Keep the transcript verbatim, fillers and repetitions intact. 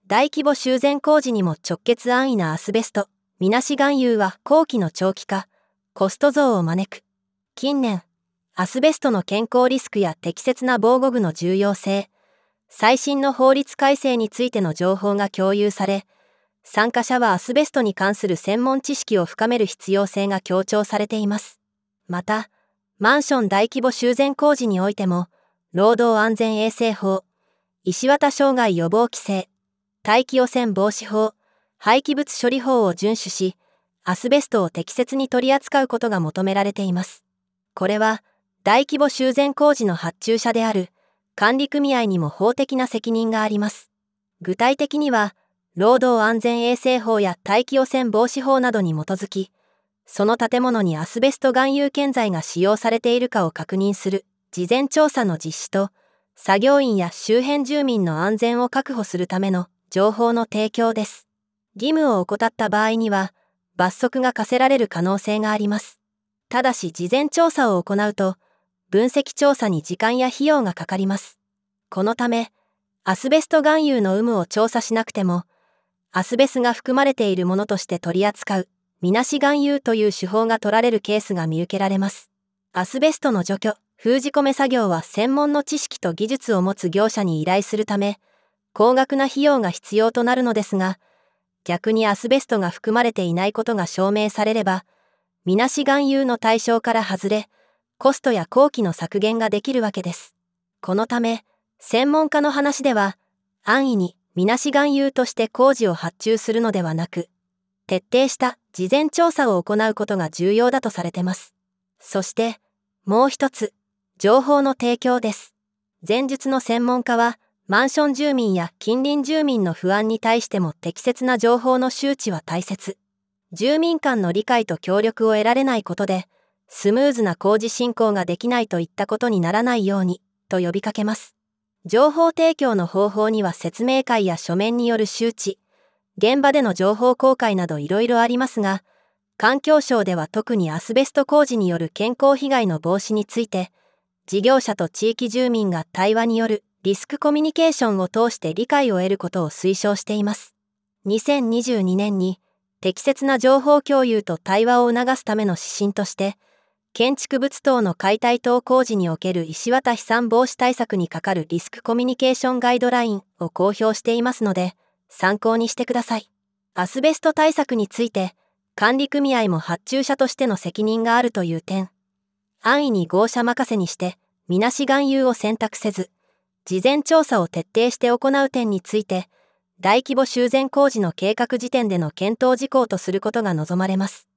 大規模修繕工事にも直結安易なアスベスト、みなし含有は工期の長期化、コスト増を招く。近年、アスベストの健康リスクや適切な防護具の重要性、最新の法律改正についての情報が共有され、参加者はアスベストに関する専門知識を深める必要性が強調されています。また、マンション大規模修繕工事においても、労働安全衛生法、石綿障害予防規制、大気汚染防止法、廃棄物処理法を遵守し、アスベストを適切に取り扱うことが求められています。これは、大規模修繕工事の発注者である管理組合にも法的な責任があります。具体的には、労働安全衛生法や大気汚染防止法などに基づき、その建物にアスベスト含有建材が使用されているかを確認する事前調査の実施と、作業員や周辺住民の安全を確保するための情報の提供です。義務を怠った場合には、罰則が課せられる可能性があります。ただし事前調査を行うと、分析調査に時間や費用がかかります。このため、アスベスト含有の有無を調査しなくても、アスベスが含まれているものとして取り扱う、みなし含有という手法が取られるケースが見受けられます。アスベストの除去、封じ込め作業は専門の知識と技術を持つ業者に依頼するため、高額な費用が必要となるのですが、逆にアスベストが含まれていないことが証明されれば、みなし含有の対象から外れ、コストや工期の削減ができるわけです。このため、専門家の話では、安易にみなし含有として工事を発注するのではなく、徹底した事前調査を行うことが重要だとされています。そして、もう一つ、情報の提供です。前述の専門家は、マンション住民や近隣住民の不安に対しても適切な情報の周知は大切。住民間の理解と協力を得られないことで、スムーズな工事進行ができないといったことにならないように、と呼びかけます。情報提供の方法には説明会や書面による周知、現場での情報公開などいろいろありますが、環境省では特にアスベスト工事による健康被害の防止について、事業者と地域住民が対話によるリスクコミュニケーションを通して理解を得ることを推奨しています。にせんにじゅうにねんに適切な情報共有と対話を促すための指針として、建築物等の解体等工事における石綿飛散防止対策にかかるリスクコミュニケーションガイドラインを公表していますので、参考にしてください。アスベスト対策について、管理組合も発注者としての責任があるという点、安易に業者任せにして、みなし含有を選択せず、事前調査を徹底して行う点について、大規模修繕工事の計画時点での検討事項とすることが望まれます。